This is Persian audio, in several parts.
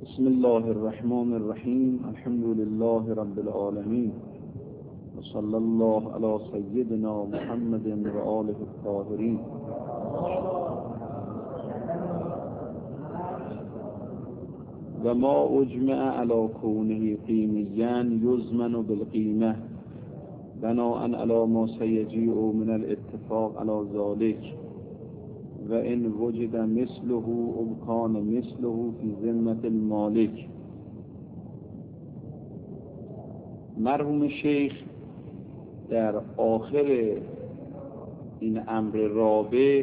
بسم الله الرحمن الرحیم. الحمد لله رب العالمین و صلی الله علی سیدنا محمد و آله الطاهرین. و ما اجمع علی کونه قیمیا یزمن بالقیمه بناء علی ما سیجیء من الاتفاق علی ذلک و ان وجد مثله او کان مثله فی ذمة المالک. مرحوم شیخ در آخر این امر رابع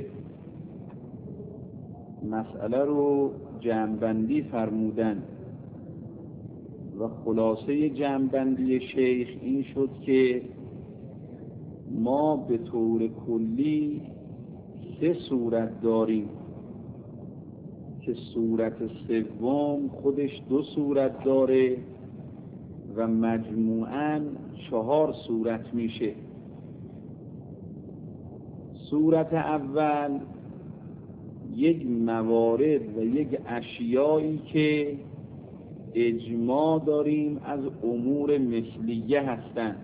مسئله رو جمع‌بندی فرمودن و خلاصه جمع‌بندی شیخ این شد که ما به طور کلی 3 صورت داریم که صورت سوم خودش 2 صورت داره و مجموعاً 4 صورت میشه. صورت اول یک موارد و یک اشیایی که اجماع داریم از امور مثلیه هستند.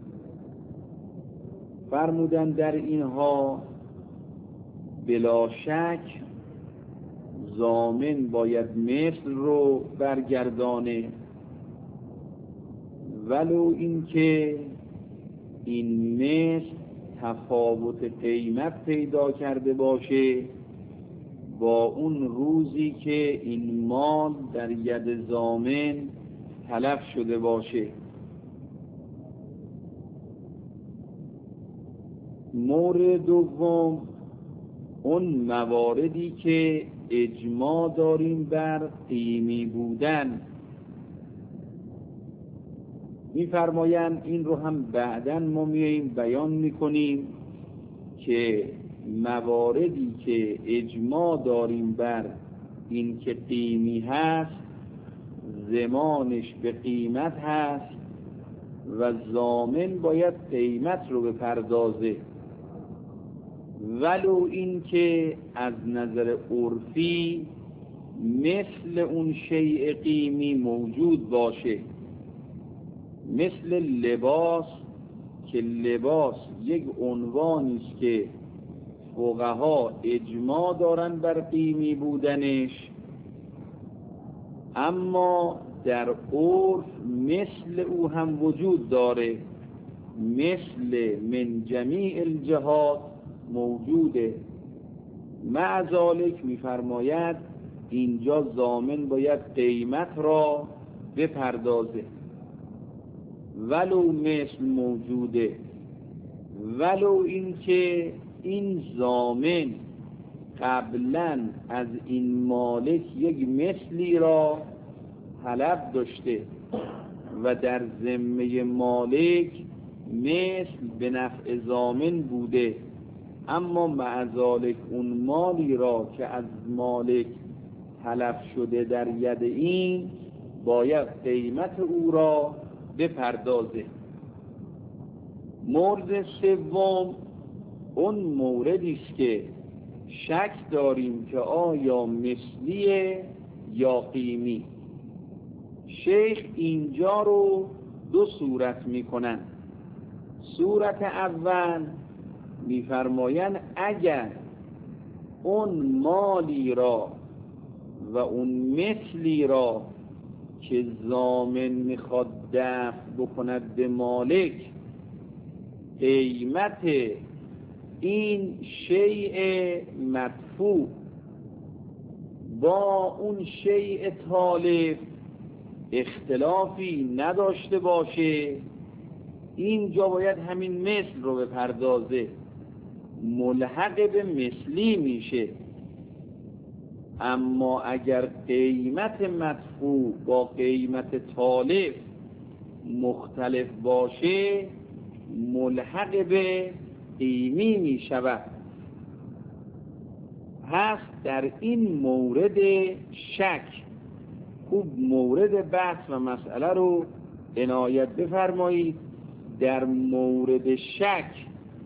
فرمودن در اینها بلا شک ضامن باید مثل رو برگردانه، ولو اینکه این مثل تفاوت قیمت پیدا کرده باشه با اون روزی که این مال در ید ضامن تلف شده باشه. مورد دوم اون مواردی که اجماع داریم بر قیمی بودن. می‌فرمایند این رو هم بعداً ما میاییم بیان میکنیم که مواردی که اجماع داریم بر این که قیمی هست زمانش به قیمت هست و ضامن باید قیمت رو بپردازه، ولو این که از نظر عرفی مثل اون شیء قیمی موجود باشه، مثل لباس که لباس یک عنوانی است که فقها اجماع دارن بر قیمی بودنش، اما در عرف مثل او هم وجود داره، مثل من جمیع الجهات موجوده. مع ذلک می‌فرماید اینجا ضامن باید قیمت را بپردازه، ولو مثل موجوده، ولو اینکه این ضامن قبلا از این مالک یک مثلی را طلب داشته و در ذمه مالک مثل به نفع ضامن بوده، اما مع ذلک اون مالی را که از مالک تلف شده در ید این باید قیمت او را بپردازه. مورد سوم اون موردی است که شک داریم که آیا مثلیه یا قیمی. شیخ اینجا رو 2 صورت میکنن. صورت اول میفرمایند اگر اون مالی را و اون مثلی را که ضامن میخواد دفع بکند به مالک قیمت این شیء مدفوع با اون شیء تالف اختلافی نداشته باشه، اینجا باید همین مثل رو بپردازه، ملحق به مثلی میشه. اما اگر قیمت مدفوع با قیمت تالف مختلف باشه ملحق به قیمی میشود. هست در این مورد شک. خوب مورد بحث و مسئله رو عنایت بفرمایید. در مورد شک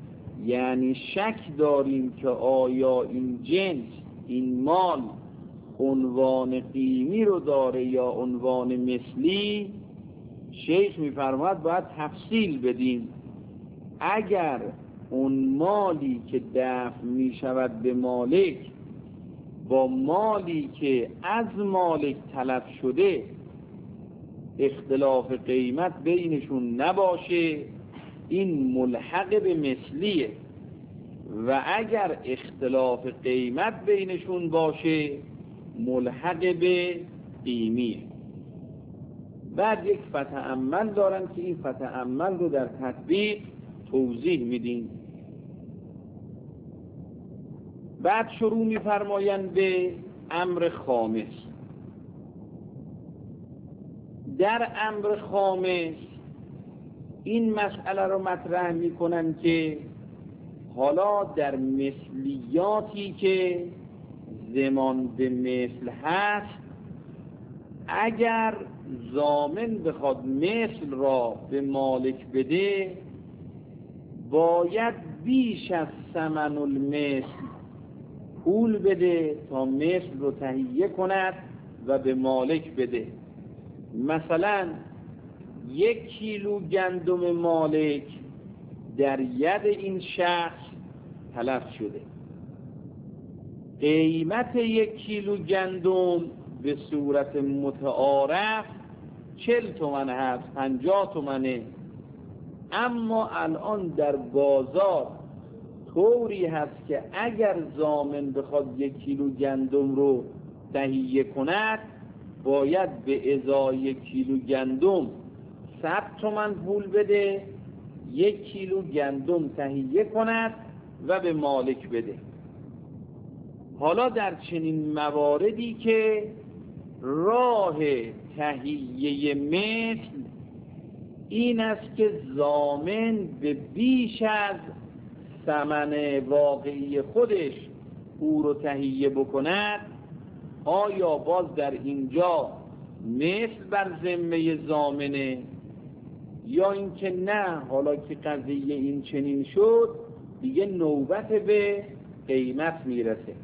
یعنی شک داریم که آیا این جنس، این مال عنوان قیمی رو داره یا عنوان مثلی، شیخ میفرماید باید تفصیل بدیم. اگر اون مالی که دفع می شود به مالک با مالی که از مالک تلف شده اختلاف قیمت بینشون نباشه، این ملحق به مثلیه، و اگر اختلاف قیمت بینشون باشه ملحق به قیمیه. بعد یک فتأمل دارن که این فتأمل رو در تطبیق توضیح میدیم. بعد شروع می‌فرمایند به امر خامس. در امر خامس این مسئله رو مطرح می‌کنن که حالا در مثلیاتی که ضمان به مثل هست، اگر ضامن بخواد مثل را به مالک بده باید بیش از ثمن المثل پول بده تا مثل رو تهیه کند و به مالک بده. مثلا 1 کیلو گندم مالک در ید این شخص تلف شده، قیمت 1 کیلو گندم به صورت متعارف 40 تومن هست، 50 تومنه، اما الان در بازار طوری هست که اگر ضامن بخواد 1 کیلو گندم رو تهیه کند باید به ازای 1 کیلو گندم 100 تومن پول بده، 1 کیلو گندم تهیه کند و به مالک بده. حالا در چنین مواردی که راه تهیه مثل این است که ضامن به بیش از ثمن واقعی خودش او رو تهیه بکند، آیا باز در اینجا مثل بر ذمه ضامنه، یا اینکه نه حالا که قضیه این چنین شد دیگه نوبت به قیمت میرسه.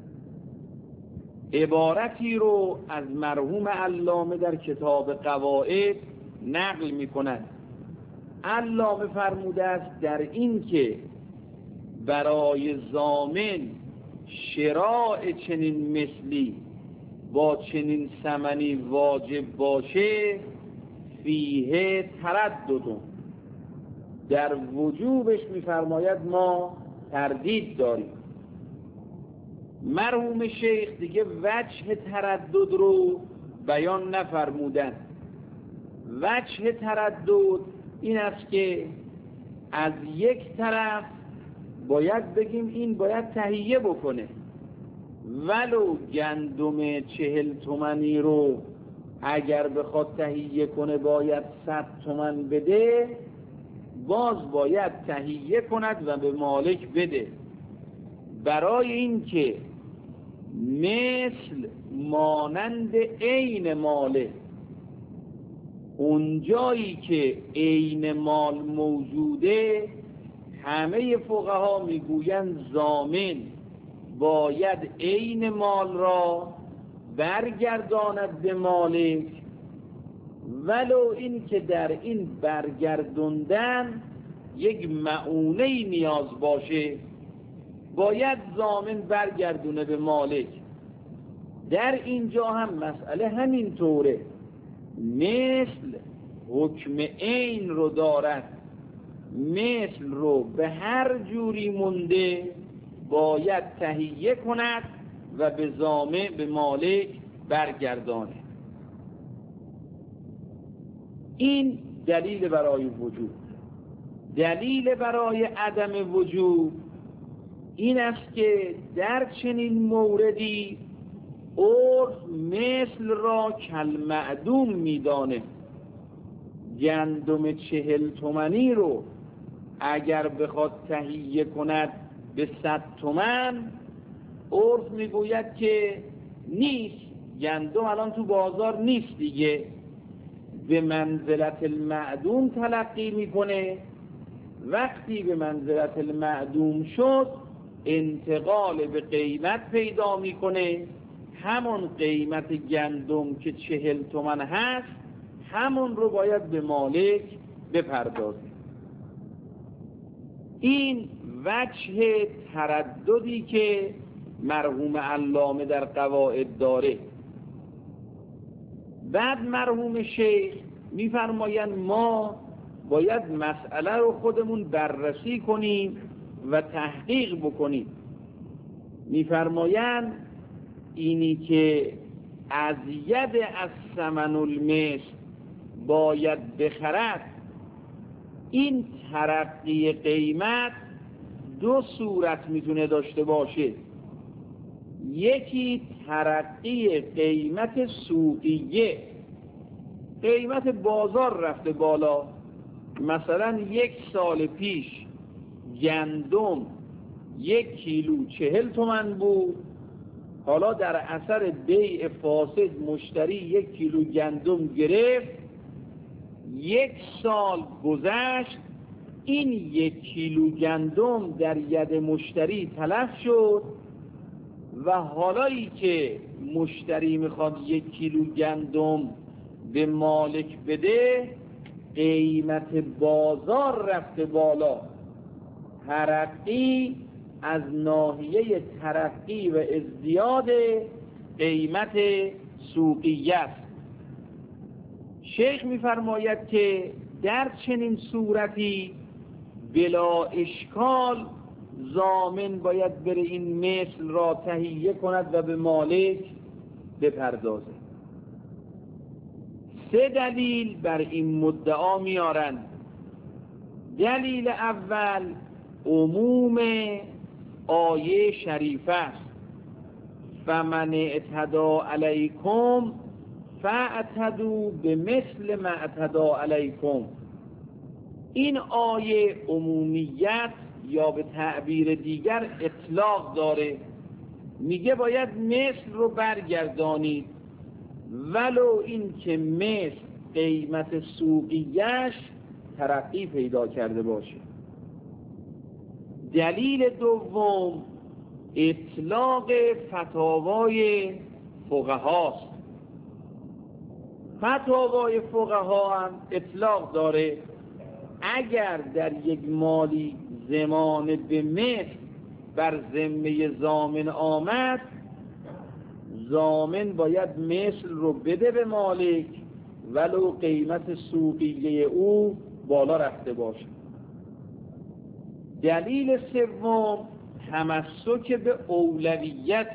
عبارتی رو از مرحوم علامه در کتاب قواعد نقل میکنند. علامه فرموده است در این که برای ضامن شراء چنین مثلی با چنین ثمنی واجب باشه فیه تردد، در وجوبش میفرماید ما تردید داریم. مرحوم شیخ دیگه وجه تردد رو بیان نفرمودن. وجه تردد این است که از یک طرف باید بگیم این باید تهیه بکنه، ولو گندم 40 تومنی رو اگر بخواد تهیه کنه باید 100 تومن بده، باز باید تهیه کند و به مالک بده. برای این که مثل مانند عین ماله، اونجایی که عین مال موجوده همه فقها میگویند ضامن باید عین مال را برگرداند به مالک، ولو این که در این برگردوندن یک معونه نیاز باشه باید ضامن برگردونه به مالک. در اینجا هم مسئله همین طوره، مثل حکم عین رو دارد، مثل رو به هر جوری مونده باید تهیه کند و به ضامن به مالک برگردانه. این دلیل برای وجوب. دلیل برای عدم وجوب این است که در چنین موردی عرف مثل را کالمعدوم میدانه. گندم 40 تومنی رو اگر بخواد تهیه کند به 100 تومن، عرف میگوید که نیست، گندم الان تو بازار نیست دیگه، به منزلت المعدوم تلقی میکنه. وقتی به منزلت المعدوم شد انتقال به قیمت پیدا میکنه، همون قیمت گندم که 40 تومن هست همون رو باید به مالک بپردازیم. این وجه ترددی که مرحوم علامه در قواعد داره. بعد مرحوم شیخ میفرمایند ما باید مسئله رو خودمون بررسی کنیم و تحقیق بکنیم. میفرمایند اینی که از ید از ثمن المثل باید بخرد، این ترقی قیمت دو صورت میتونه داشته باشه. یکی ترقی قیمت سوقیه، قیمت بازار رفته بالا. مثلا 1 سال پیش گندم 1 کیلو 40 تومن بود، حالا در اثر بیع فاسد مشتری 1 کیلو گندم گرفت، 1 سال گذشت، این 1 کیلو گندم در ید مشتری تلف شد و حالایی که مشتری میخواد 1 کیلو گندم به مالک بده، قیمت بازار رفته بالا. ترقی از ناحیه ترقی و ازدیاد قیمت سوقیه است. شیخ میفرماید که در چنین صورتی بلا اشکال ضامن باید بره این مثل را تهیه کند و به مالک بپردازه. 3 دلیل بر این مدعا میارند. دلیل اول عموم آیه شریفه است: فمن اعتدی علیکم فاعتدوا بمثل ما اعتدی علیکم. این آیه عمومیت یا به تعبیر دیگر اطلاق داره، میگه باید مثل رو برگردانید ولو این که مثل قیمت سوقیش ترقی پیدا کرده باشه. دلیل دوم اطلاق فتاوای فقهاست. فتاوای فقها هم اطلاق داره اگر در یک مالی ضمان به مثل بر ذمه ضامن آمد، ضامن باید مثل رو بده به مالک ولو قیمت سوقیه او بالا رفته باشه. دلیل سوم تمسک به اولویت.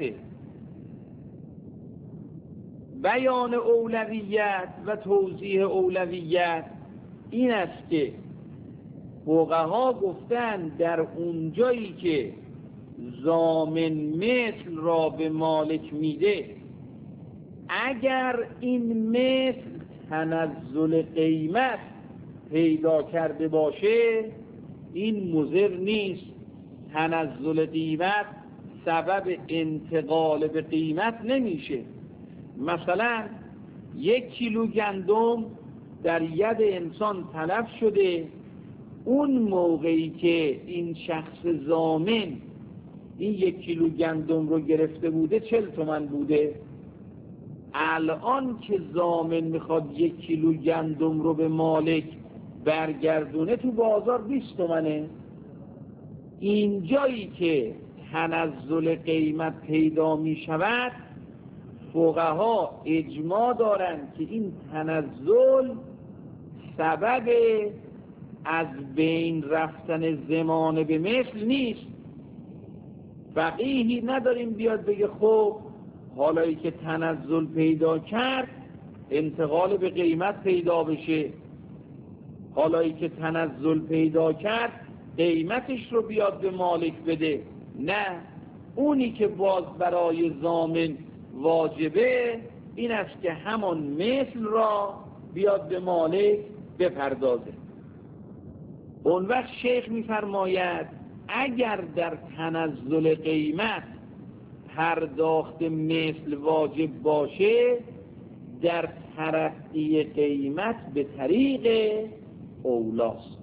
بیان اولویت و توضیح اولویت این است که فقها گفتن در اونجایی که ضامن مثل را به مالک میده، اگر این مثل تنزل قیمت پیدا کرده باشه این مضر نیست. تنزل قیمت سبب انتقال به قیمت نمیشه. مثلا 1 کیلو گندم در ید انسان تلف شده، اون موقعی که این شخص ضامن این 1 کیلو گندم رو گرفته بوده 40 تومن بوده. الان که ضامن میخواد 1 کیلو گندم رو به مالک برگردونه تو بازار 20 تومنه. اینجایی که تنزل قیمت پیدا می شود فقها اجماع دارند که این تنزل سبب از بین رفتن ضمان به مثل نیست. فقیهی نداریم بیاد بگه خب حالایی که تنزل پیدا کرد انتقال به قیمت پیدا بشه، حالایی که تنزل پیدا کرد قیمتش رو بیاد به مالک بده. نه، اونی که باز برای ضامن واجبه این است که همون مثل را بیاد به مالک بپردازه. اون وقت شیخ میفرماید اگر در تنزل قیمت پرداخت مثل واجب باشه، در ترقی قیمت به طریق اولاست.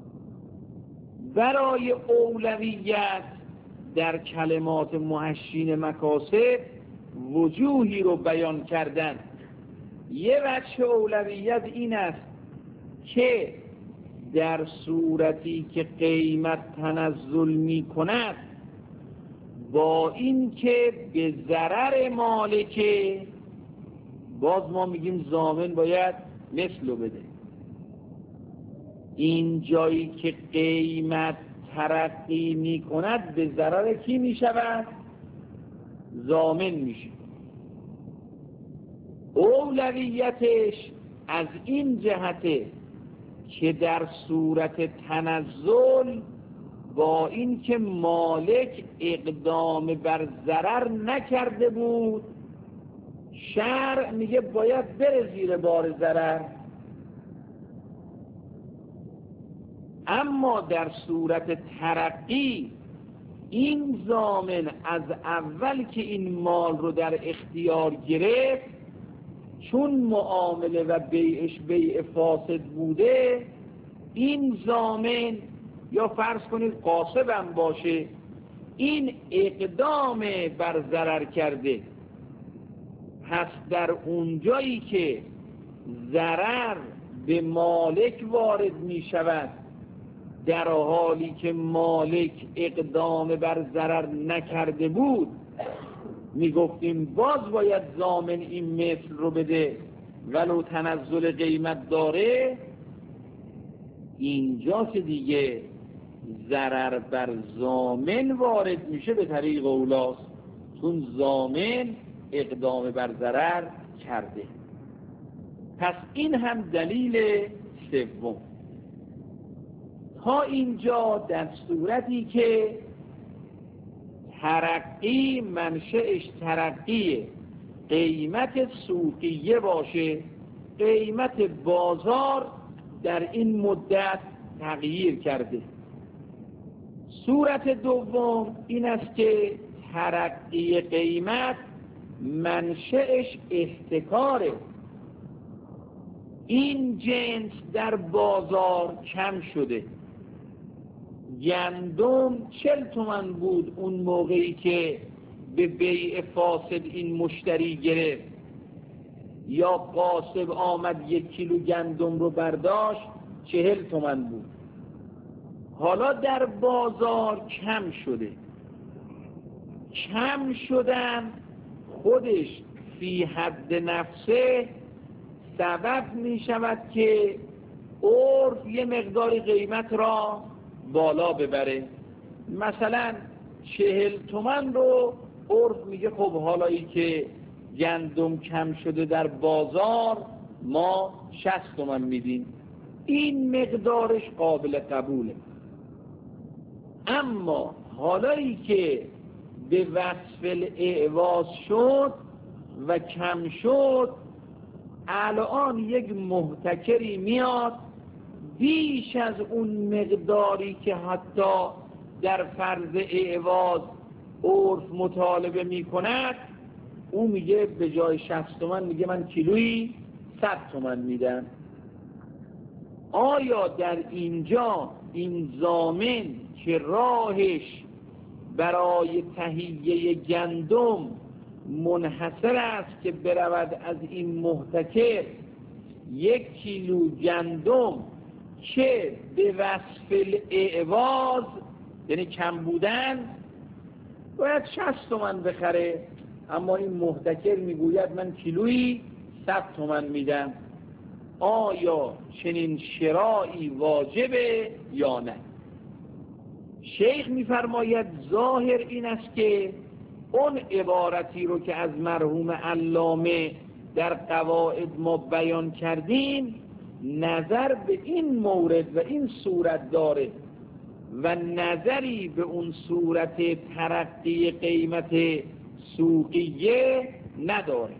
برای اولویت در کلمات محشین مکاسب وجوهی رو بیان کردن. یه وجه اولویت این است که در صورتی که قیمت تنزل می کند با این که به ضرر مالکه، باز ما میگیم ضامن باید مثلو بده. این جایی که قیمت ترقی می کند به ضرر کی می شود؟ ضامن می شود. اولویتش از این جهته که در صورت تنزل با این که مالک اقدام بر ضرر نکرده بود، شرع میگه باید بره زیر بار ضرر. اما در صورت ترقی این ضامن از اول که این مال رو در اختیار گرفت، چون معامله و بیعش بیع فاسد بوده، این ضامن یا فرض کنید قاصبم باشه، این اقدام بر ضرر کرده. پس در اونجایی که ضرر به مالک وارد می شود در حالی که مالک اقدام بر ضرر نکرده بود، می گفتیم باز باید ضامن این مثل رو بده ولو تنزل قیمت داره. اینجا که دیگه ضرر بر ضامن وارد میشه به طریق اولاست، چون ضامن اقدام بر ضرر کرده. پس این هم دلیل سوم. تا اینجا در صورتی که ترقی منشأش ترقی قیمت سوقیه باشه، قیمت بازار در این مدت تغییر کرده. صورت دوم این است که ترقی قیمت منشأش احتکاره. این جنس در بازار کم شده. گندم 40 تومن بود اون موقعی که به بیع فاسد این مشتری گرفت، یا قاصب آمد 1 کیلو گندم رو برداشت 40 تومن بود. حالا در بازار کم شده. کم شدن خودش فی حد نفسه سبب می شود که عرف یه مقداری قیمت را بالا ببره. مثلا 40 تومن رو عرف میگه خب حالایی که گندم کم شده در بازار ما 60 تومن میدیم، این مقدارش قابل قبوله. اما حالایی که به وصف الاعواض شد و کم شد، الان یک محتکری میاد بیش از اون مقداری که حتی در فرض اعواض عرف مطالبه میکند، او میگه به جای 60 تومن میگه من کیلویی 100 تومن میدم. آیا در اینجا این ضامن که راهش برای تهیه گندم منحصر است که برود از این محتکر 1 کیلو گندم که به وصف الاعواض یعنی کم بودن باید 60 تومن بخره، اما این محتکر میگوید من کیلویی 100 تومن میدم، آیا چنین شرایی واجبه یا نه؟ شیخ میفرماید ظاهر این است که اون عبارتی رو که از مرحوم علامه در قواعد ما بیان کردیم نظر به این مورد و این صورت داره و نظری به اون صورت ترقی قیمت سوقیه نداره.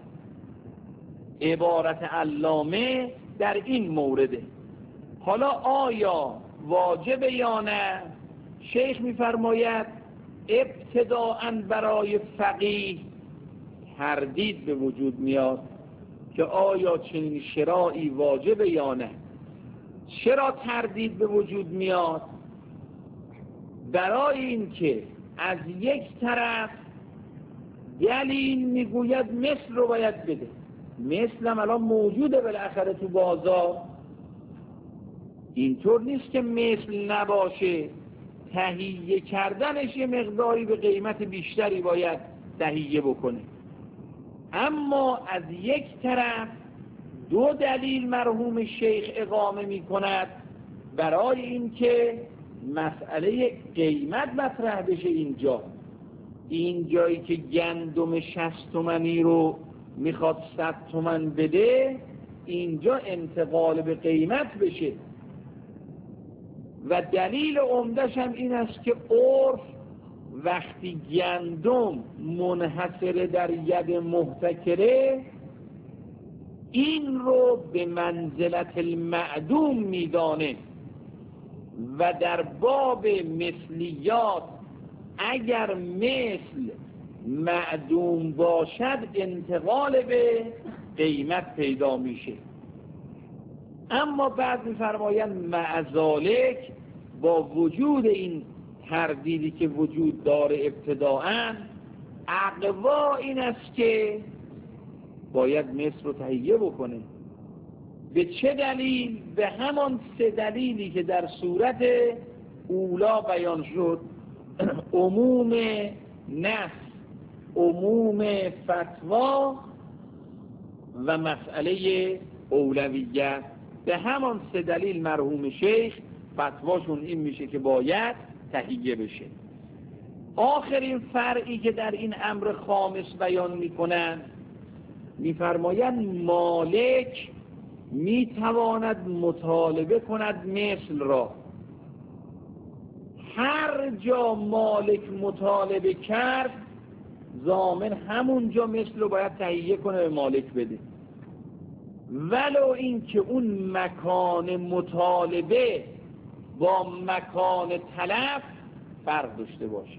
عبارت علامه در این مورده. حالا آیا واجب یا نه؟ شیخ میفرماید ابتداءً برای فقیه تردید به وجود میاد که آیا چنین شرایی واجب یا نه. چرا تردید به وجود میاد؟ برای این که از یک طرف دلیل میگوید مثل رو باید بده. مثل هم الان موجوده بالاخره تو بازار، اینطور نیست که مثل نباشه. تهیه کردنش یه مقداری به قیمت بیشتری باید تهیه بکنه. اما از یک طرف دو دلیل مرحوم شیخ اقامه می کند برای این که مسئله قیمت مطرح بشه. این جایی که گندم 60 تومانی رو میخواد 100 تومن بده، اینجا انتقال به قیمت بشه. و دلیل عمده‌ش هم این است که عرف وقتی گندم منحصر در ید محتکره، این رو به منزلت المعدوم میدانه و در باب مثلیات اگر مثل معدوم باشد انتقال به قیمت پیدا میشه. اما بعد می‌فرمایند معذالک با وجود این تردیدی که وجود داره ابتداءً، اقوا این است که باید مثل رو تهیه بکنه. به چه دلیل؟ به همان سه دلیلی که در صورت اولا بیان شد: عموم نص، عموم فتوا و مسئله اولویت. به همان سه دلیل مرحوم شیخ فتواشون این میشه که باید تهیه بشه. آخرین فرعی که در این امر خامس بیان میکنن، میفرمایند مالک میتواند مطالبه کند مثل را. هر جا مالک مطالبه کرد، ضامن همونجا مثل رو باید تهیه کنه به مالک بده، ولو این که اون مکان مطالبه با مکان تلف فرق داشته باشه.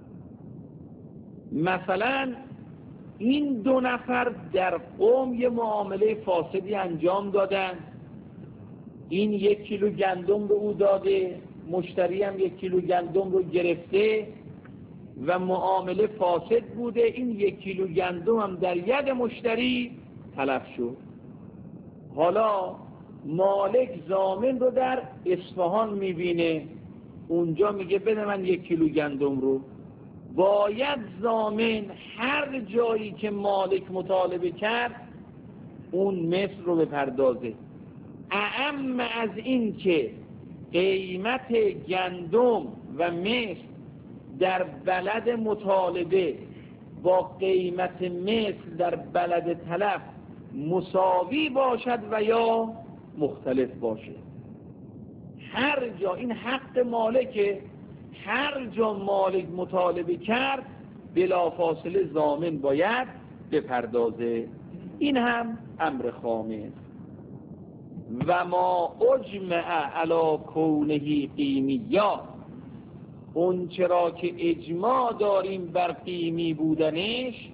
مثلا این دو نفر در قوم یه معامله فاسدی انجام دادن، این 1 کیلو گندم به او داده، مشتری هم 1 کیلو گندم رو گرفته و معامله فاسد بوده. این 1 کیلو گندم هم در ید مشتری تلف شد. حالا مالک ضامن رو در اصفهان میبینه، اونجا میگه بده من 1 کیلو گندم رو. باید ضامن هر جایی که مالک مطالبه کرد اون مثل رو بپردازه. اعم از این که قیمت گندم و مثل در بلد مطالبه با قیمت مثل در بلد تلف مساوی باشد و یا مختلف باشه. هر جا این حق مالکه، هر جا مالک مطالبه کرد بلافاصله ضامن باید بپردازه. این هم امر خامس. و ما اجمع علی کونه قیمیا، اون چرا که اجماع داریم بر قیمی بودنش،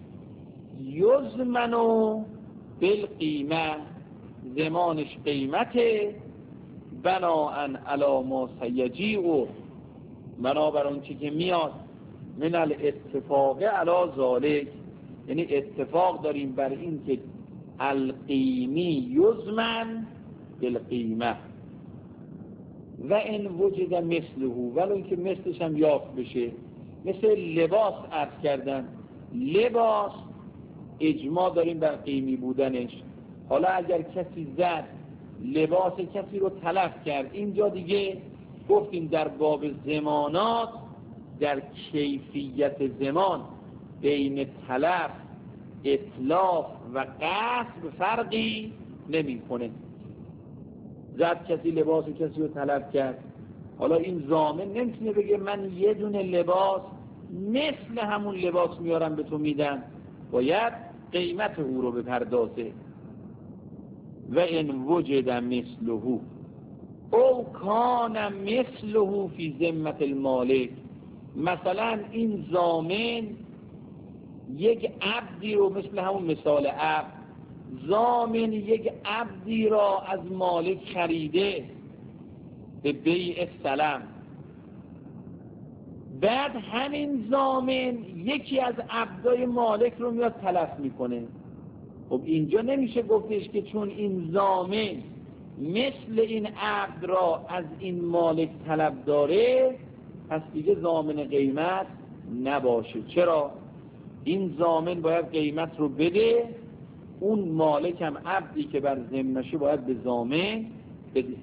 یزمنو بالقیمه، زمانش قیمته، بناءً علی ما سیجیء، بنابر اون چی که میاد من الاتفاق علی ذالک، یعنی اتفاق داریم بر این که القیمی یزمن بالقیمه و ان وجد مثله، ولو اینکه مثلش هم یافت بشه. مثل لباس عرض کردن، لباس اجماع داریم بر قیمی بودنش. حالا اگر کسی زد لباس کسی رو تلف کرد، اینجا دیگه گفتیم در باب زمانات، در کیفیت زمان بین تلف، اتلاف و غصب فرقی نمی کنه. زد کسی لباس کسی رو تلف کرد، حالا این ضامن نمیتونه بگه من یه دونه لباس مثل همون لباس میارم به تو میدم، باید قیمت او رو بپردازه. و ان وجد مثله او کان مثله فی ذمة المالک، مثلا این ضامن یک عبدی رو، مثل همون مثال عبد، ضامن یک عبدی را از مالک خریده به بیع سلم، بعد همین ضامن یکی از عبدای مالک رو میاد تلف میکنه. خب اینجا نمیشه گفتش که چون این ضامن مثل این عبد را از این مالک طلب داره پس دیگه ضامن قیمت نباشه. چرا؟ این ضامن باید قیمت رو بده، اون مالک هم عبدی که بر ذمه‌شه باید به ضامن بده.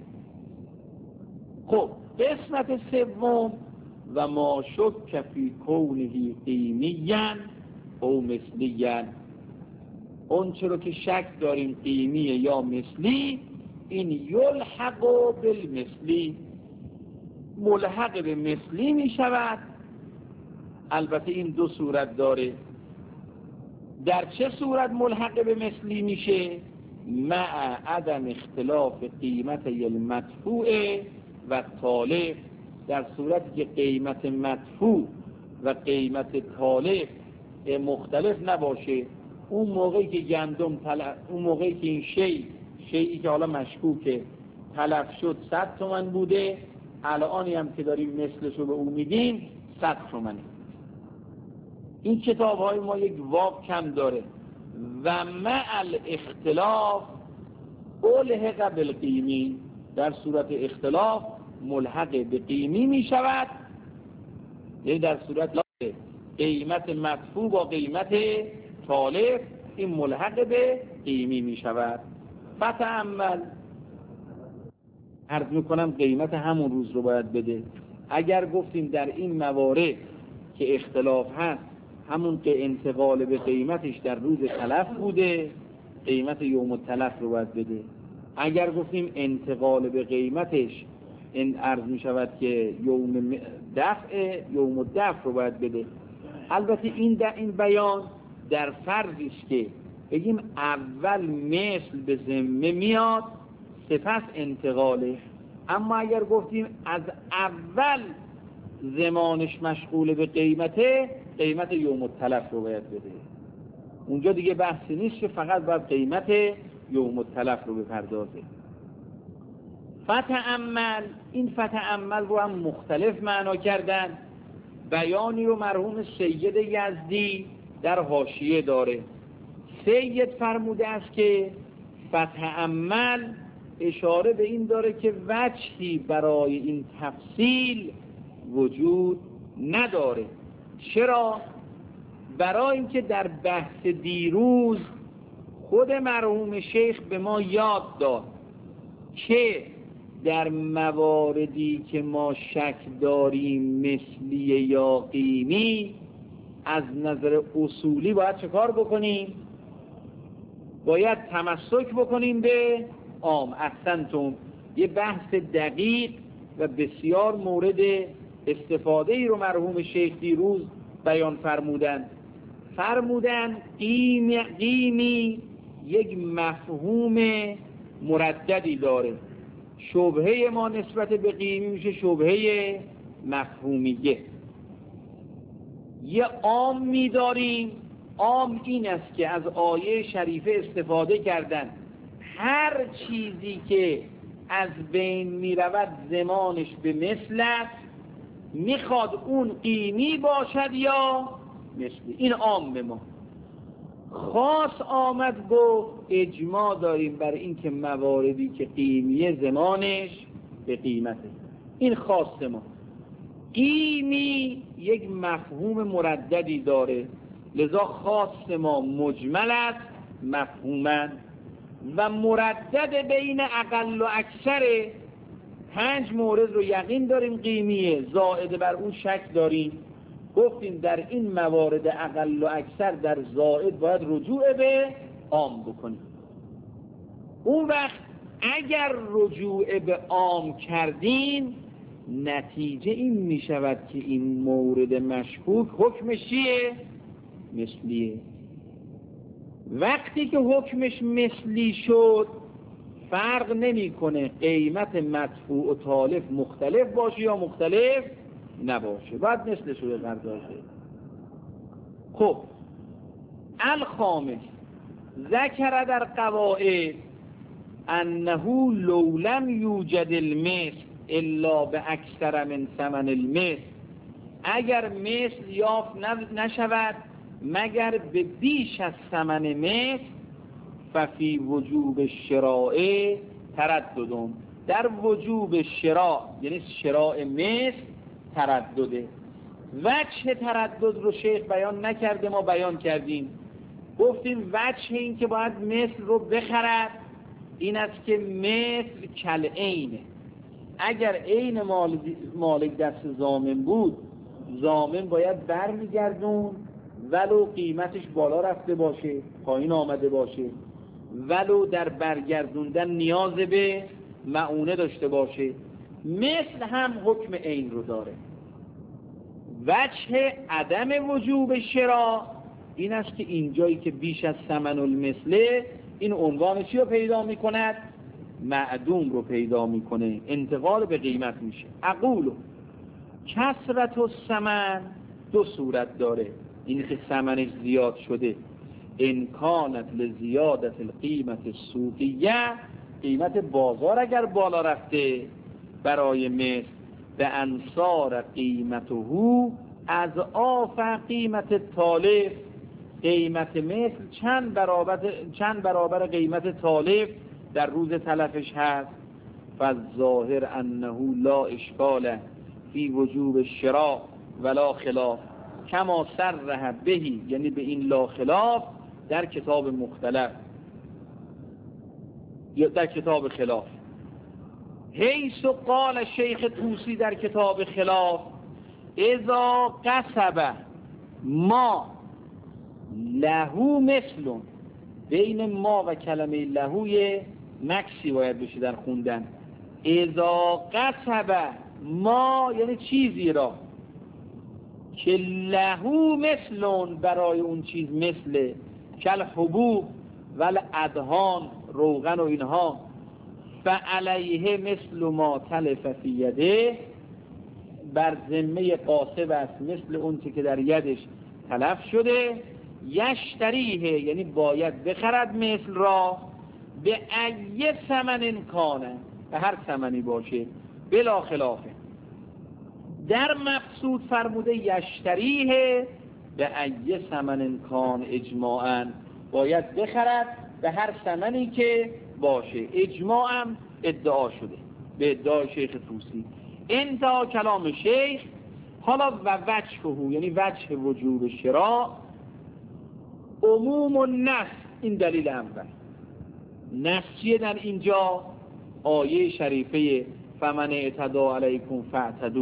خب قسمت سوم و ما شک فی کونه قیمیا او مثلیا، اون چرا که شک داریم قیمی یا مثلی، این یلحق بالمثلی، ملحق به مثلی می شود. البته این دو صورت داره. در چه صورت ملحق به مثلی میشه؟ مع عدم اختلاف قیمت المدفوع و طالب، در صورتی که قیمت مدفوع و قیمت طالب مختلف نباشه. اون موقعی که گندم اون موقعی که این شیئی که حالا مشکوکه تلف شد 100 تومن بوده، الانی هم که داریم مثلشو به اون میدیم 100 تومنه. این کتاب های ما یک واو کم داره. و مع الاختلاف الحق بالقیمی، در صورت اختلاف ملحق به قیمی می شود، یعنی در صورت قیمت مدفوع با قیمت طالب این ملحق به قیمی می شود. فتأمل، عرض میکنم قیمت همون روز رو باید بده. اگر گفتیم در این موارد که اختلاف هست همون که انتقال به قیمتش در روز تلف بوده، قیمت یوم التلف رو باید بده. اگر گفتیم انتقال به قیمتش این عرض می شود که یوم الدفع رو باید بده. البته این بیان در فرضی است که بگیم اول مثل به ذمه میاد سپس انتقاله. اما اگر گفتیم از اول زمانش مشغول به قیمت یوم التلف رو باید بده، اونجا دیگه بحثی نیست که فقط باید قیمت یوم التلف رو بپردازه. فتأمل، این فتأمل رو هم مختلف معنا کردن. بیانی رو مرحوم سید یزدی در حاشیه داره. سید فرموده است که فتأمل اشاره به این داره که وجهی برای این تفصیل وجود نداره. چرا؟ برای اینکه در بحث دیروز خود مرحوم شیخ به ما یاد داد که در مواردی که ما شک داریم مثلی یا قیمی، از نظر اصولی باید چه کار بکنیم؟ باید تمسک بکنیم به عام. احسنتم، یه بحث دقیق و بسیار مورد استفاده ای رو مرحوم شیخ دیروز بیان فرمودن قیمی یک مفهوم مرددی داره. شبهه ما نسبت به قیمی میشه شبهه مفهومیه. یه عام می‌داریم، عام این است که از آیه شریفه استفاده کردن هر چیزی که از بین میرود زمانش به مثل است، میخواد اون قیمی باشد یا مثلی. این عام به ما. خاص آمد گفت اجماع داریم بر این که مواردی که قیمیه زمانش به قیمته. این خاص ما. قیمی یک مفهوم مرددی داره، لذا خاص ما مجمل است مفهوما و مردد بین اقل و اکثر. 5 مورد رو یقین داریم قیمیه، زائد بر اون شک داریم. گفتیم در این موارد اقل و اکثر در زائد باید رجوع به عام بکنیم. اون وقت اگر رجوع به عام کردیم نتیجه این می شود که این مورد مشکوک حکمش چیه؟ مثلیه. وقتی که حکمش مثلی شد فرق نمیکنه قیمت مدفوع و تالف مختلف باشه یا مختلف نباشه، باید مثلش رو بپردازه. خب الخامس ذکر در قواعد انه لو لم یوجد المثل الا به اکثر من ثمن المثل اگر مثل یافت نشود مگر به بیش از ثمن مثل، ففی وجوب شراء ترددون، در وجوب شراء یعنی شراء مثل تردده. وجه تردد رو شیخ بیان نکرده، ما بیان کردیم. گفتیم وجه این که باید مثل رو بخرد این است که مثل کل عینه. اگر عین مالک دست ضامن بود، ضامن باید برمیگردون ولو قیمتش بالا رفته باشه، پایین آمده باشه، ولو در برگردوندن نیاز به معونه داشته باشه. مثل هم حکم عین رو داره. وجه عدم وجوب شراء این است که اینجایی که بیش از ثمن المثله، این عنوان چی رو پیدا میکند؟ معدوم رو پیدا میکنه، انتقال به قیمت میشه. اقولو کثرت الثمن دو صورت داره، این که ثمنش زیاد شده، امکانت لزیادت القیمت السوقیه، قیمت بازار اگر بالا رفته برای مثل، به انصار قیمته از آف قیمت تالف، قیمت مثل چند برابر قیمت تالف در روز تلفش هست. فالظاهر انه لا اشکال فی وجوب الشراء ولا خلاف کما صرح بهی، یعنی به این لا خلاف در کتاب مختلف یا در کتاب خلاف. حیث قال شیخ طوسی در کتاب خلاف اذا قصب ما لهو مثلون، بین ما و کلمه لهوی مکسی باید بشه در خوندن. اذا قصب ما یعنی چیزی را که لهو مثلون برای اون چیز مثل کل حبوب ول ادهان روغن و اینها، فعلیه مثل ما تلف فی یده، بر ذمه قاصب است مثل اون که در یدش تلف شده. یشتریه یعنی باید بخرد مثل را، به ای ثمن کانه، به هر ثمنی باشه، بلا خلافه. در مقصود فرموده یشتریه به ای ثمن کان اجماعاً، باید بخرد به هر ثمنی که باشه. اجماعاً ادعا شده به ادعای شیخ طوسی. انتها کلام شیخ. حالا و وجهه یعنی وجه وجوب شراء عموم النص، این دلیل اول. نصیه در اینجا آیه شریفه فمن اعتدی علیکم فاعتدوا.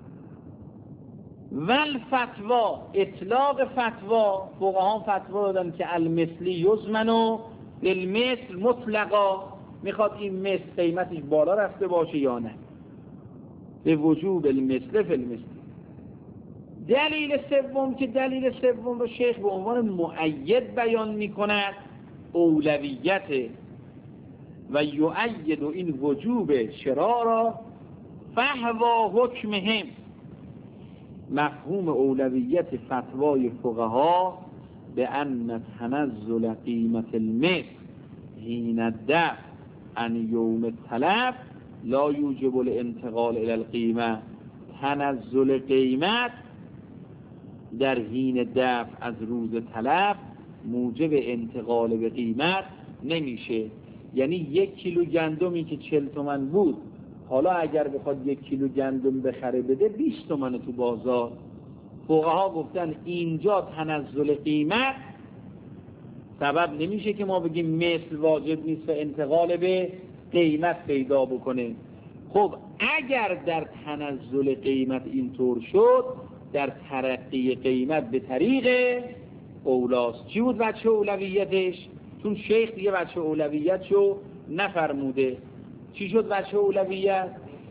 ول فتوا اطلاق فتوا، فقهاء فتوا دادن که المثلی یضمن بالمثل مطلقا، میخواد این مثل قیمتش بالا رفته باشه یا نه، به وجوب المثل فی المثل. دلیل سوم که دلیل سوم رو شیخ به عنوان مؤید بیان میکند، اولویت و یؤید این وجوب شراء را فهوا حکمهم، مفهوم اولویت فتوای فقها به ان تنزل قیمت المثل حین الدفع عن یوم التلف لا یوجب الانتقال الى القیمه. تنزل قیمت در حین دفع از روز تلف موجب انتقال به قیمت نمیشه. یعنی 1 کیلو گندمی که 40 تومن بود، حالا اگر بخواد 1 کیلو گندم بخره بده 20 تومن تو بازار. فقها گفتن اینجا تنزل قیمت سبب نمیشه که ما بگیم مثل واجب نیست و انتقال به قیمت پیدا بکنه. خب اگر در تنزل قیمت اینطور شد، در ترقی قیمت به طریق اولاست. چی بود وجه اولویتش؟ چون شیخ دیگه وجه اولویتشو نفرموده. چی شد وجه اولویت؟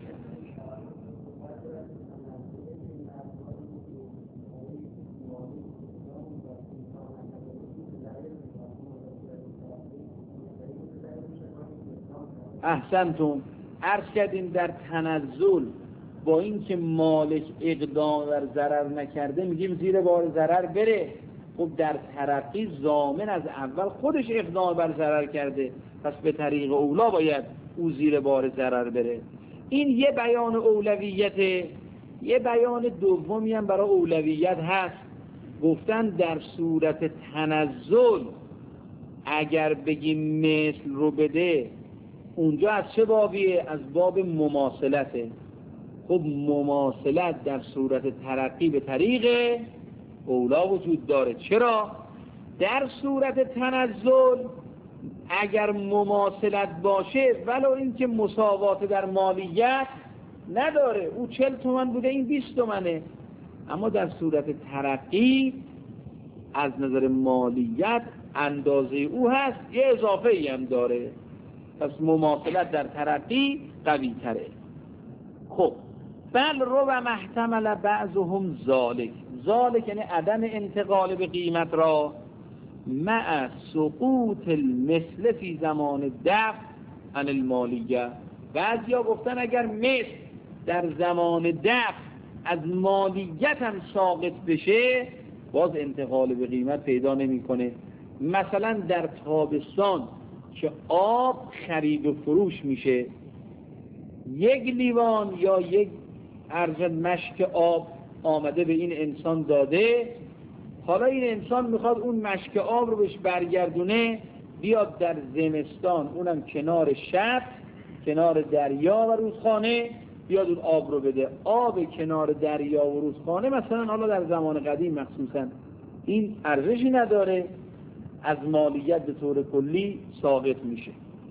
احسنتم. عرض کردیم در تنزل با اینکه مالک اقدام بر ضرر نکرده میگیم زیر بار ضرر بره. خب در ترقی ضامن از اول خودش اقدام بر ضرر کرده، پس به طریق اولا باید او زیر بار ضرر بره. این یه بیان اولویت. یه بیان دومی هم برای اولویت هست، گفتن در صورت تنزل اگر بگیم مثل رو بده، اونجا از چه بابیه؟ از باب مماثلته. خب مماثلت در صورت ترقی به طریق اولا وجود داره. چرا؟ در صورت تنزل اگر مماثلت باشه ولو اینکه مساوات در مالیت نداره، او 40 تومن بوده این 20 تومنه، اما در صورت ترقی از نظر مالیت اندازه او هست، یه اضافه ای هم داره، پس مماثلت در ترقی قوی تره. خب بل رو و محتمل بعضهم ذالک یعنی عدم انتقال به قیمت را مع سقوط المثل فی زمان دفع عن المالیه. بعضیا گفتن اگر مثل در زمان دفع از مالیت هم ساقط بشه باز انتقال به قیمت پیدا نمیکنه. مثلا در تابستان که آب خرید و فروش میشه، 1 لیوان یا 1 ارغن مشک آب آمده به این انسان داده، حالا این انسان میخواد اون مشک آب رو بهش برگردونه، بیاد در زمستان اونم کنار شط، کنار دریا و رودخانه، بیاد اون آب رو بده. آب کنار دریا و رودخانه مثلا حالا در زمان قدیم مخصوصا این ارزشی نداره، از مالیت به طور کلی ساقط میشه.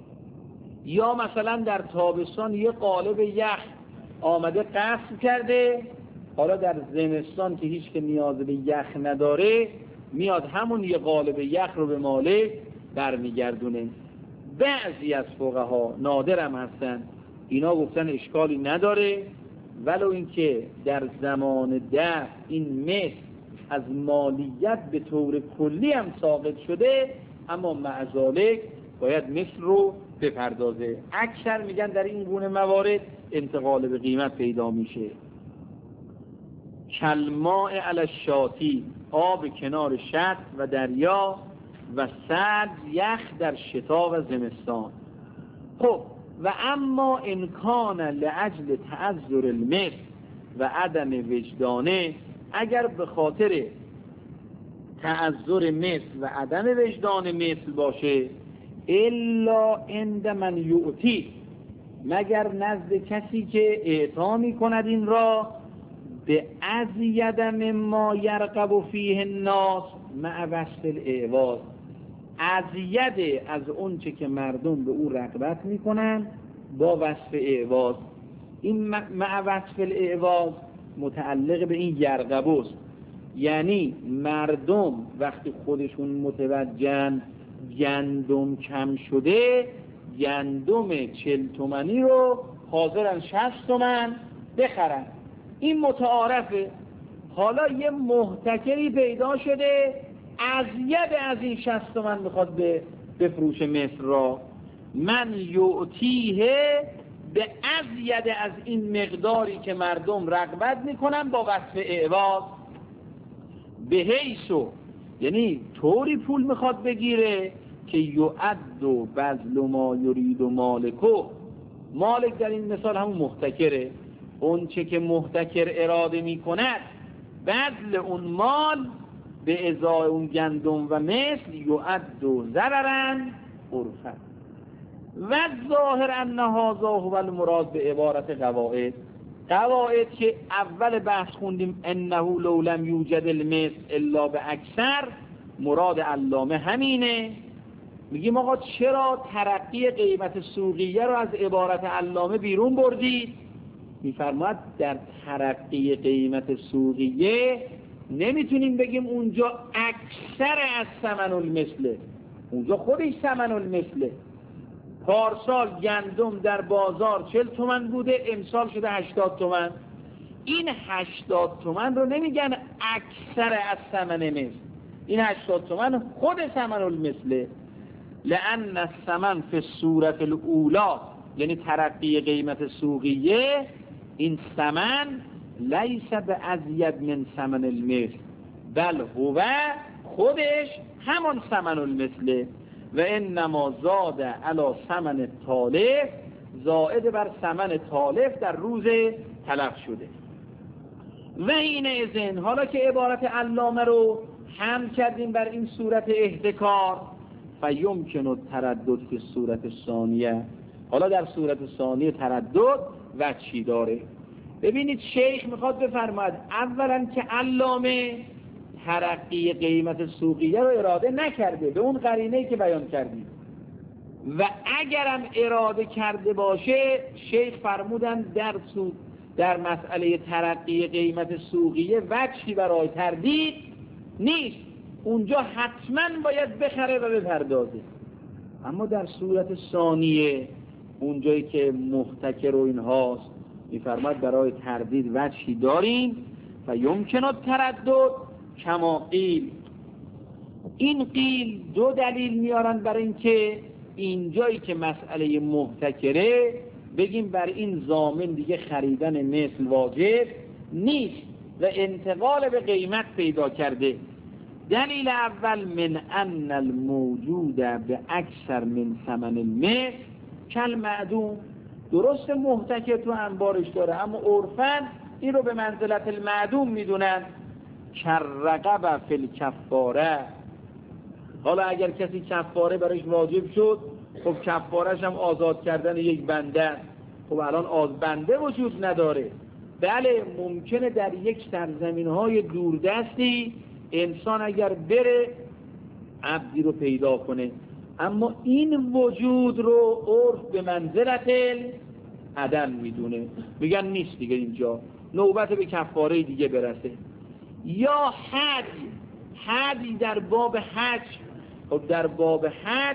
یا مثلا در تابستان یه قالب یخ آمده غصب کرده، حالا در زمستان که هیچ که نیاز به یخ نداره میاد همون یه قالب یخ رو به مالک برمیگردونه. بعضی از فقها نادرم هستن، اینا گفتن اشکالی نداره ولو اینکه در زمان دفع این مثل از مالیت به طور کلی هم ساقط شده، اما مع ذالک باید مثل رو بپردازه. اکثر میگن در این گونه موارد انتقال به قیمت پیدا میشه. کلماء علی الشاطی، آب کنار شط و دریا، و سرد یخ در شتا و زمستان. خب و اما امکان لعجل تعذر المثل و عدم وجدانه، اگر به خاطر تعذر مثل و عدم وجدان مثل باشه، الا عند من یعطی، مگر نزد کسی که اعطا می کند این را، به ازید مما یرغب فیه الناس مع وصف الاعواض، ازید از اون چه که مردم به او رغبت می کنن با وصف اعواض. این مع وصف الاعواض متعلق به این یرغب است، یعنی مردم وقتی خودشون متوجهن گندم کم شده، گندم 40 تومانی رو حاضرن 60 تومن بخرن، این متعارفه. حالا یه محتکری پیدا شده ازید از این 60 تومن میخواد بفروشه مثل را، من یعطیه به ازید از این مقداری که مردم رغبت میکنن با وصف اعواض، به حیثو یعنی طوری پول میخواد بگیره که یعد و بذل ما یرید و مالکو، مالک در این مثال همون محتکره، اون چه که محتکر اراده میکند بذل اون مال به ازای اون گندم و مثل یعد و ضررن عرفن و ظاهر ان هذا هو المراد به عبارت قواعد که اول بحث خوندیم، انه لو لم یوجد المثل الا به اکثر، مراد علامه همینه. میگیم آقا چرا ترقی قیمت سوقیه رو از عبارت علامه بیرون بردید؟ میفرماید در ترقی قیمت سوقیه نمیتونیم بگیم اونجا اکثر از ثمن المثله، اونجا خودش ثمن المثله. پارسال گندم در بازار 40 تومن بوده، امسال شده 80 تومن، این 80 تومن رو نمیگن اکثر از ثمن مثل، این 80 تومن خود ثمن المثله. لأن الثمن فی الصورت الاولا، یعنی ترقی قیمت سوقیه، این ثمن لیس به ازید من ثمن المثل بل هو خودش همان ثمن المثله و انما زاد علی ثمن تالف، زائد بر ثمن تالف در روز تلف شده. و این ازن، حالا که عبارت علامه رو حمل کردیم بر این صورت احتکار، فیمکن التردد فی صورت ثانیه، حالا در صورت ثانیه تردد وجهی داره. ببینید شیخ میخواد بفرماید اولا که علامه ترقی قیمت سوقیه رو اراده نکرده به اون قرینه‌ای که بیان کردیم، و اگرم اراده کرده باشه شیخ فرمودن در مسئله ترقی قیمت سوقیه وجهی برای تردید نیست، اونجا حتما باید بخره و بپردازه. اما در صورت ثانیه اونجایی که محتکر و اینهاست میفرماد برای تردید وجهی داریم و یمکن التردد کما قیل. این قیل دو دلیل میارن برای اینکه اینجایی که مسئله محتکره بگیم بر این ضامن دیگه خریدن مثل واجب نیست و انتقال به قیمت پیدا کرده. دلیل اول من ان الموجود به اکثر من ثمن المثل کل معدوم، درست محتکر تو انبارش داره اما عرفاً این رو به منزلت المعدوم میدونن. کررقب فی الکفاره، حالا اگر کسی کفاره برایش واجب شد، خب کفارش هم آزاد کردن یک بنده، خب الان بنده وجود نداره. بله ممکنه در یک سرزمین‌های دوردستی انسان اگر بره عبدی رو پیدا کنه، اما این وجود رو عرف به منزلت عدم میدونه، میگن نیست دیگه، اینجا نوبت به کفاره دیگه برسه. یا حدی در باب حج، خب در باب حج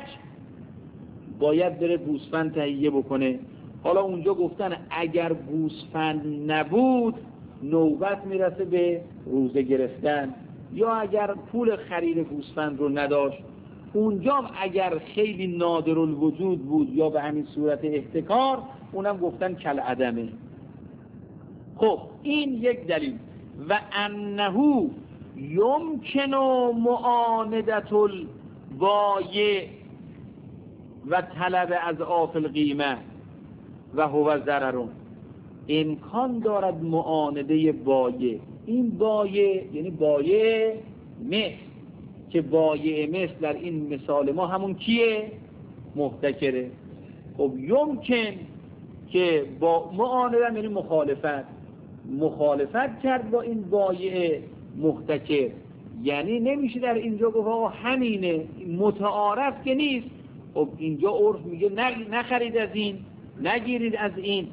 باید بره گوسفند تهیه بکنه، حالا اونجا گفتن اگر گوسفند نبود نوبت میرسه به روزه گرفتن، یا اگر پول خرید گوسفند رو نداشت اونجا اگر خیلی نادر الوجود بود یا به همین صورت احتکار اونم گفتن کل عدمه. خب این یک دلیل. و انه یمکن معاندة البایع و طلب اضعاف القیمه و هو ضرر، امکان دارد معانده بایع. این بایع یعنی بایع مثل، که بایع مثل در این مثال ما همون کیه؟ محتکره. خب یمکن که با معانده یعنی مخالفت کرد با این بایع محتکر، یعنی نمیشه در اینجا گفت آقا همینه، متعارف که نیست، خب اینجا عرف میگه نخرید از این، نگیرید از این.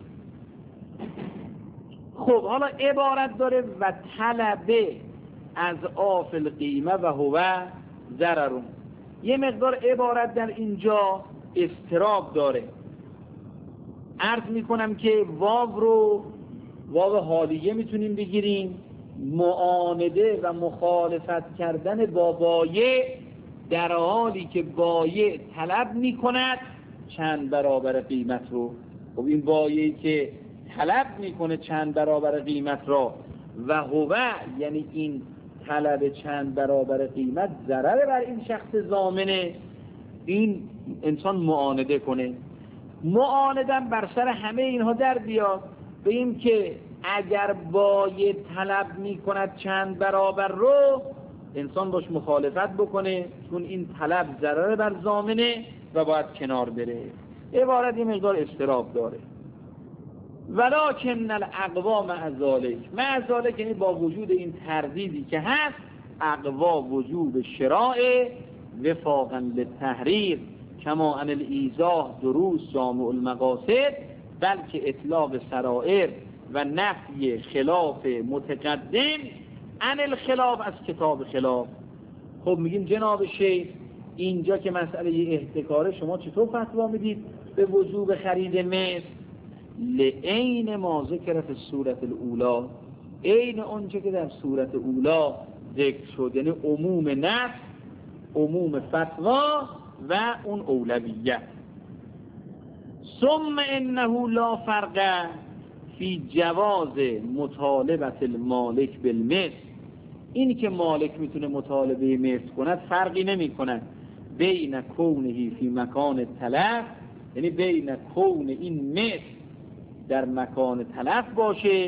خب حالا عبارت داره و طلب از اضعاف القیمه و هو ضرر. یه مقدار عبارت در اینجا اضطراب داره. عرض میکنم که واو حالیه میتونیم بگیریم، معانده و مخالفت کردن با بایع در حالی که بایع طلب میکند چند برابر قیمت رو. خب این بایعی که طلب میکنه چند برابر قیمت را و هو یعنی این طلب چند برابر قیمت ضرر بر این شخص ضامنه، این انسان معانده کنه. معاندم بر سر همه اینها در بیاد بگیم که اگر بایع طلب میکند چند برابر رو انسان باش مخالفت بکنه، چون این طلب ضرر بر ضامنه و باید کنار بره. عبارت یه مقدار اضطراب داره. ولکن الاقوا مع ذلک یعنی با وجود این تردیدی که هست، اقوا وجوب شراء وفاقا للتحریر کما ان الایضاح دروس جامع المقاصد، بلکه اطلاق سرائر و نفی خلاف متقدم عن الخلاف از کتاب خلاف. خب میگیم جناب شیخ اینجا که مسئله احتکاره شما چطور فتوا میدید به وجوب خرید مثل؟ لعین ما ذکر فی الصورت الاولی، عین اونچه که در صورت اولا ذکر شد، یعنی عموم نفس، عموم فتوا و اون اولویت. ثم انه لا فرق فی جواز مطالبت المالک بالمثل، اینی که مالک میتونه مطالبه مثل کند فرقی نمی کند بین کونهی فی مکان تلف، یعنی بین کون این مثل در مکان تلف باشه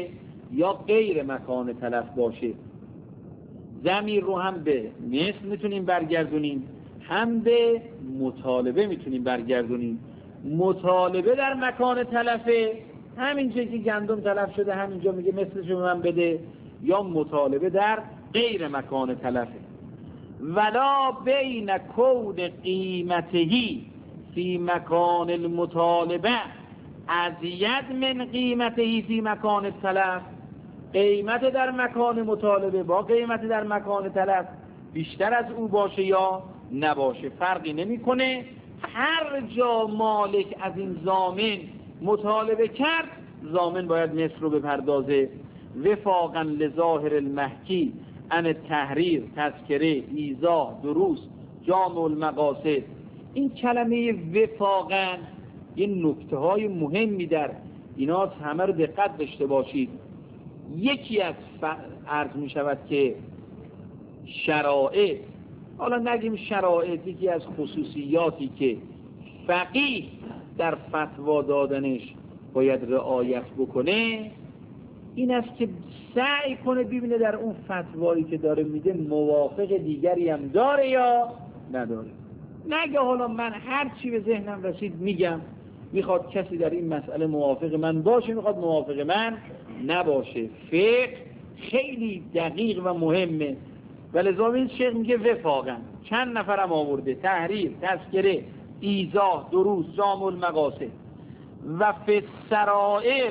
یا غیر مکان تلف باشه. ضمیر رو هم به مثل میتونیم برگردونیم، هم به مطالبه میتونیم برگردونیم. مطالبه در مکان تلفه، همینجا که گندم تلف شده همینجا میگه مثلش رو من بده، یا مطالبه در غیر مکان تلفه. ولا بین کون قیمتهی فی مکان المطالبه ازید من قیمتهی فی مکان تلف. قیمت در مکان مطالبه با قیمت در مکان تلف بیشتر از او باشه یا نباشه فرقی نمیکنه. هر جا مالک از این ضامن مطالبه کرد، ضامن باید مثل رو بپردازه. وفاقا لظاهر المحکی عن تحریر، تذکره، ایضاح، دروس، جامع المقاصد. این کلمه وفاقا یه نکته های مهمی در اینا همه رو دقت داشته باشید. یکی از عرض می شود که شرائط، حالا نگیم شرائط، یکی از خصوصیاتی که فقیه در فتوا دادنش باید رعایت بکنه این است که سعی کنه ببینه در اون فتوایی که داره میده موافق دیگری هم داره یا نداره. نگه حالا من هر چی به ذهنم رسید میگم، میخواد کسی در این مسئله موافق من باشه، میخواد موافق من نباشه. فقه خیلی دقیق و مهمه. ولذا این شیخ میگه وفاقا، چند نفرم آورده، تحریر، تذکره، ایضاح، دروس، جامع المقاصد. و فی السرائر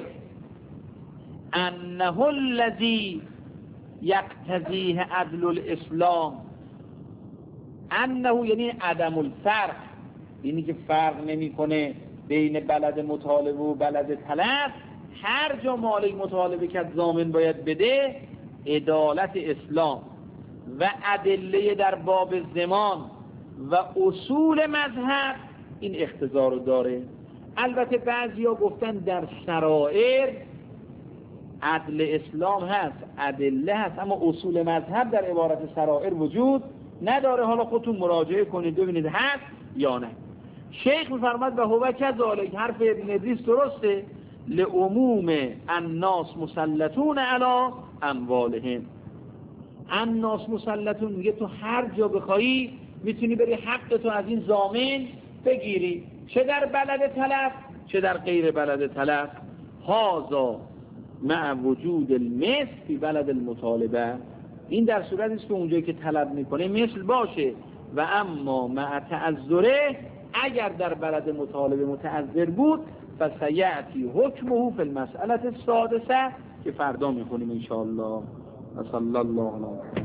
انه الذی یقتضیه عدل الاسلام. انه یعنی عدم الفرق، یعنی که فرق نمیکنه بین بلد مطالبه و بلد طلب. هر جا مالک مطالبه کرد ضامن باید بده. عدالت اسلام و ادله در باب زمان و اصول مذهب این اقتضا رو داره. البته بعضیا گفتن در سرائر عدل اسلام هست، ادله هست، اما اصول مذهب در عبارت سرائر وجود نداره. حالا خودتون مراجعه کنید ببینید هست یا نه. شیخ می‌فرماد و هو کذالک، حرف ابن ادریس درسته، لعموم الناس مسلطون علی اموالهم. الناس مسلطون میگه تو هر جا بخوایی میتونی بری حق تو از این ضامن بگیری، چه در بلد تلف چه در غیر بلد تلف. هذا مع وجود المثل فی بلد المطالبه. این در صورتی است که اونجایی که طلب میکنه مثل باشه. و اما مع تعذره، اگر در بلد مطالبه متعذر بود، فسیأتی حکمه فی المسئله السادسه که فردا میخونیم ان شاء الله. و صلی الله علیه